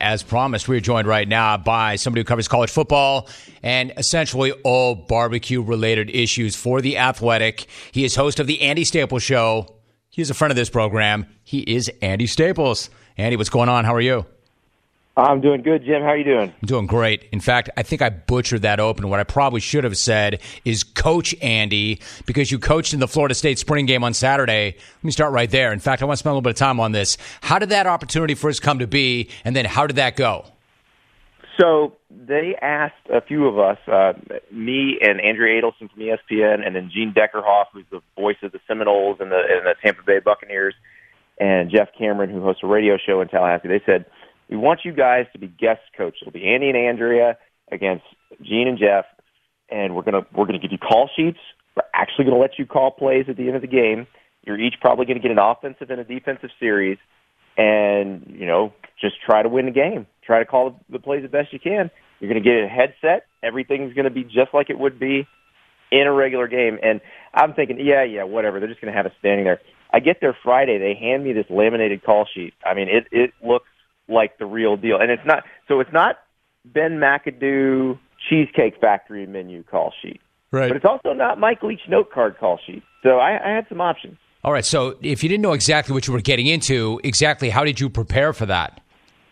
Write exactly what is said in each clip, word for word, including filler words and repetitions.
as promised, we are joined right now by somebody who covers college football and essentially all barbecue-related issues for The Athletic. He is host of the Andy Staples Show. He is a friend of this program. He is Andy Staples. Andy, what's going on? How are you? I'm doing good, Jim. How are you doing? I'm doing great. In fact, I think I butchered that open. What I probably should have said is Coach Andy, because you coached in the Florida State spring game on Saturday. Let me start right there. In fact, I want to spend a little bit of time on this. How did that opportunity first come to be, and then how did that go? So they asked a few of us, uh, me and Andrea Adelson from E S P N, and then Gene Deckerhoff, who's the voice of the Seminoles and the, and the Tampa Bay Buccaneers, and Jeff Cameron, who hosts a radio show in Tallahassee. They said, we want you guys to be guest coach. It'll be Andy and Andrea against Gene and Jeff, and we're gonna we're gonna give you call sheets. We're actually gonna let you call plays at the end of the game. You're each probably gonna get an offensive and a defensive series, and you know just try to win the game. Try to call the plays the best you can. You're gonna get a headset. Everything's gonna be just like it would be in a regular game. And I'm thinking, yeah, yeah, whatever. They're just gonna have us standing there. I get there Friday. They hand me this laminated call sheet. I mean, it it looks like the real deal. And it's not, so it's not Ben McAdoo Cheesecake Factory menu call sheet. Right. But it's also not Mike Leach note card call sheet. So I, I had some options. All right. So if you didn't know exactly what you were getting into, exactly how did you prepare for that?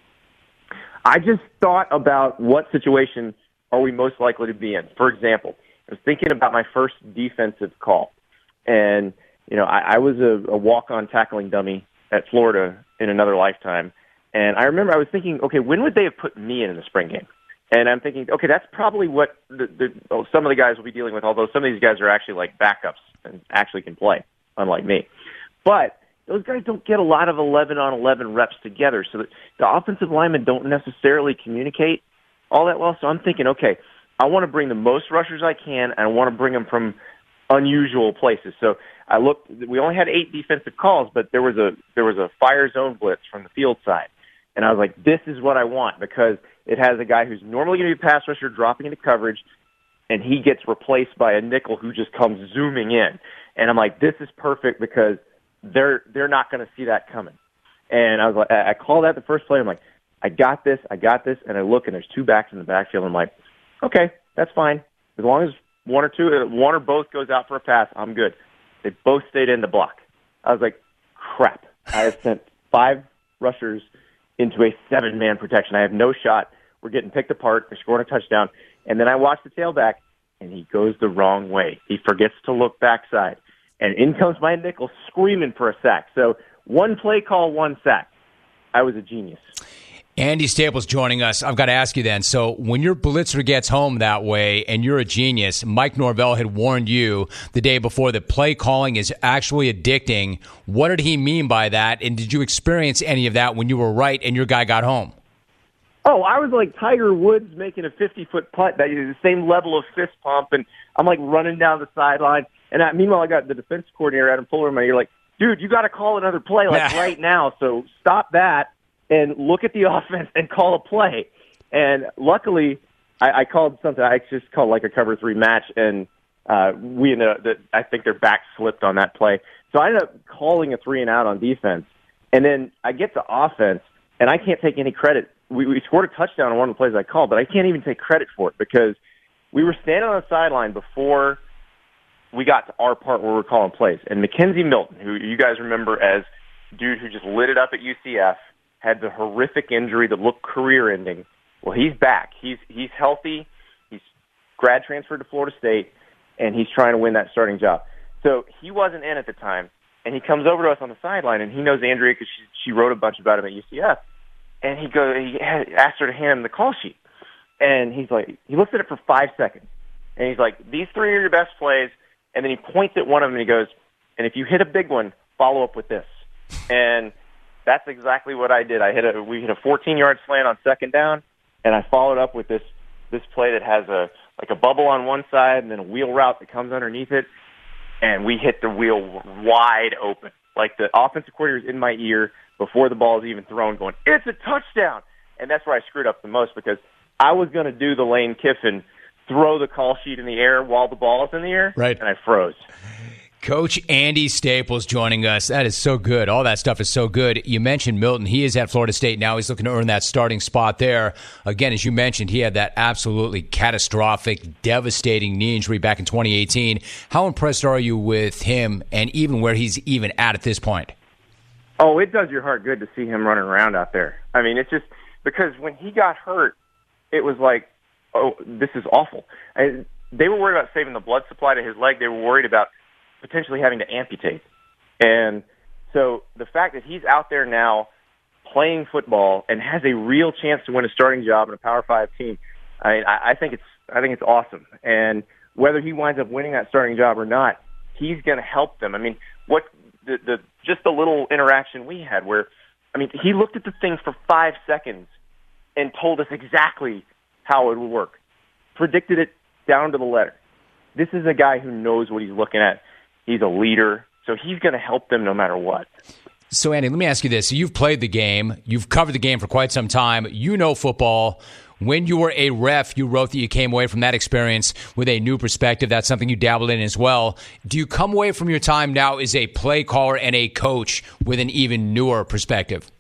I just thought about what situation are we most likely to be in. For example, I was thinking about my first defensive call. And, you know, I, I was a, a walk-on tackling dummy at Florida in another lifetime. And I remember I was thinking, okay, when would they have put me in in the spring game? And I'm thinking, okay, that's probably what the, the, oh, some of the guys will be dealing with, although some of these guys are actually like backups and actually can play, unlike me. But those guys don't get a lot of eleven on eleven reps together, so that the offensive linemen don't necessarily communicate all that well. So I'm thinking, okay, I want to bring the most rushers I can, and I want to bring them from unusual places. So I looked, we only had eight defensive calls, but there was a there was a fire zone blitz from the field side. And I was like, this is what I want, because it has a guy who's normally going to be a pass rusher dropping into coverage, and he gets replaced by a nickel who just comes zooming in. And I'm like, this is perfect because they're they're not going to see that coming. And I was like, I called that the first play. I'm like, I got this, I got this. And I look, and there's two backs in the backfield. And I'm like, okay, that's fine. As long as one or two, one or both goes out for a pass, I'm good. They both stayed in the block. I was like, crap. I have sent five rushers into a seven-man protection. I have no shot. We're getting picked apart. They're scoring a touchdown. And then I watch the tailback, and he goes the wrong way. He forgets to look backside. And in comes my nickel screaming for a sack. So one play call, one sack. I was a genius. Andy Staples joining us. I've got to ask you then, so when your blitzer gets home that way and you're a genius, Mike Norvell had warned you the day before that play calling is actually addicting. What did he mean by that, and did you experience any of that when you were right and your guy got home? Oh, I was like Tiger Woods making a fifty-foot putt, that is the same level of fist pump, and I'm like running down the sideline. And I, meanwhile, I got the defense coordinator, Adam Fuller, in my ear, like, dude, you got to call another play like right now, so stop that and look at the offense and call a play. And luckily, I, I called something. I just called like a cover three match, and uh, we ended up, I think their back slipped on that play. So I ended up calling a three and out on defense. And then I get to offense, and I can't take any credit. We, we scored a touchdown on one of the plays I called, but I can't even take credit for it because we were standing on the sideline before we got to our part where we were calling plays. And Mackenzie Milton, who you guys remember as dude who just lit it up at U C F, had the horrific injury that looked career-ending. Well, he's back. He's he's healthy. He's grad transferred to Florida State, and he's trying to win that starting job. So he wasn't in at the time, and he comes over to us on the sideline, and he knows Andrea because she, she wrote a bunch about him at U C F. And he goes, he had, asked her to hand him the call sheet, and he's like, he looks at it for five seconds, and he's like, these three are your best plays, and then he points at one of them, and he goes, and if you hit a big one, follow up with this. And that's exactly what I did. I hit a we hit a fourteen-yard slant on second down, and I followed up with this this play that has a like a bubble on one side and then a wheel route that comes underneath it, and we hit the wheel wide open. Like the offensive coordinator's in my ear before the ball is even thrown, going, "It's a touchdown!" And that's where I screwed up the most because I was going to do the Lane Kiffin throw the call sheet in the air while the ball is in the air, right? And I froze. Coach Andy Staples joining us. That is so good. All that stuff is so good. You mentioned Milton. He is at Florida State now. He's looking to earn that starting spot there. Again, as you mentioned, he had that absolutely catastrophic, devastating knee injury back in twenty eighteen. How impressed are you with him and even where he's even at at this point? Oh, it does your heart good to see him running around out there. I mean, it's just because when he got hurt, it was like, oh, this is awful. And they were worried about saving the blood supply to his leg. They were worried about potentially having to amputate. And so the fact that he's out there now playing football and has a real chance to win a starting job in a Power Five team, I mean, I, I think it's I think it's awesome. And whether he winds up winning that starting job or not, he's going to help them. I mean, what the, the just the little interaction we had where, I mean, he looked at the thing for five seconds and told us exactly how it would work, predicted it down to the letter. This is a guy who knows what he's looking at. He's a leader, so he's going to help them no matter what. So, Andy, let me ask you this. You've played the game. You've covered the game for quite some time. You know football. When you were a ref, you wrote that you came away from that experience with a new perspective. That's something you dabbled in as well. Do you come away from your time now as a play caller and a coach with an even newer perspective?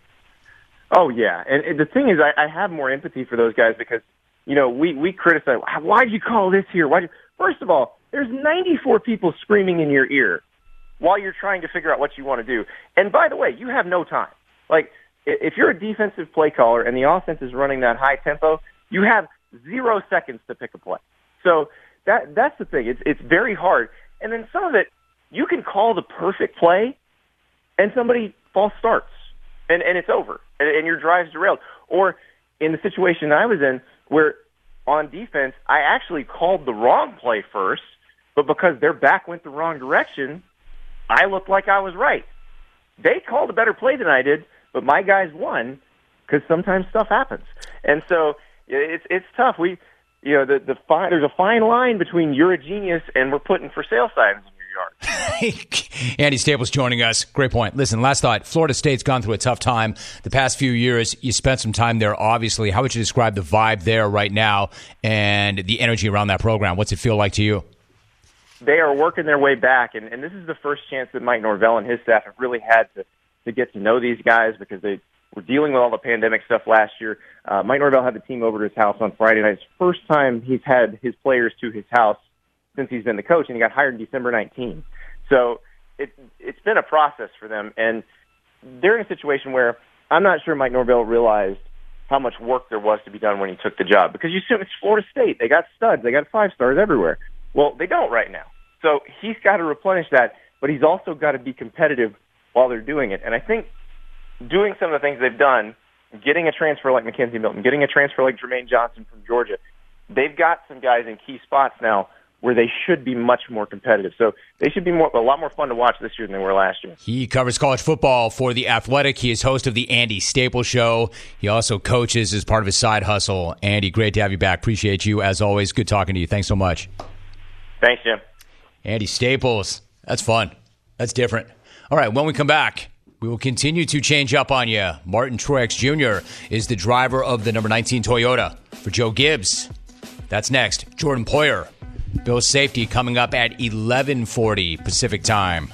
Oh, yeah. And, and the thing is, I, I have more empathy for those guys because, you know, we, we criticize, why'd you call this here? Why'd you? First of all, there's ninety-four people screaming in your ear while you're trying to figure out what you want to do. And by the way, you have no time. Like, if you're a defensive play caller and the offense is running that high tempo, you have zero seconds to pick a play. So that that's the thing. It's it's very hard. And then some of it, you can call the perfect play, and somebody false starts, and, and it's over, and, and your drive's derailed. Or in the situation I was in where on defense, I actually called the wrong play first, but because their back went the wrong direction, I looked like I was right. They called a better play than I did, but my guys won because sometimes stuff happens. And so it's it's tough. We, you know, the the fine, there's a fine line between you're a genius and we're putting for sale signs in your yard. Andy Staples joining us. Great point. Listen, last thought. Florida State's gone through a tough time the past few years. You spent some time there, obviously. How would you describe the vibe there right now and the energy around that program? What's it feel like to you? They are working their way back, and, and this is the first chance that Mike Norvell and his staff have really had to, to get to know these guys because they were dealing with all the pandemic stuff last year. Uh, Mike Norvell had the team over to his house on Friday night. It's the first time he's had his players to his house since he's been the coach, and he got hired December nineteenth. So it, it's been a process for them, and they're in a situation where I'm not sure Mike Norvell realized how much work there was to be done when he took the job because you assume it's Florida State. They got studs. They got five stars everywhere. Well, they don't right now. So he's got to replenish that, but he's also got to be competitive while they're doing it. And I think doing some of the things they've done, getting a transfer like Mackenzie Milton, getting a transfer like Jermaine Johnson from Georgia, they've got some guys in key spots now where they should be much more competitive. So they should be more, a lot more fun to watch this year than they were last year. He covers college football for The Athletic. He is host of the Andy Staples Show. He also coaches as part of his side hustle. Andy, great to have you back. Appreciate you. As always, good talking to you. Thanks so much. Thanks, Jim. Andy Staples. That's fun. That's different. All right, when we come back, we will continue to change up on you. Martin Truex Junior is the driver of the number nineteen Toyota for Joe Gibbs. That's next. Jordan Poyer, Bill's safety, coming up at eleven forty Pacific time.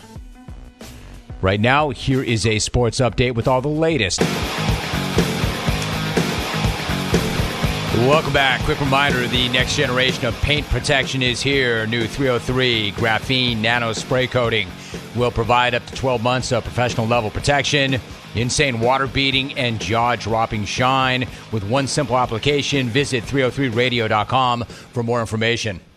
Right now, here is a sports update with all the latest. Welcome back. Quick reminder, the next generation of paint protection is here. New three oh three Graphene Nano Spray Coating will provide up to twelve months of professional level protection, insane water beating, and jaw-dropping shine. With one simple application, visit three oh three radio dot com for more information.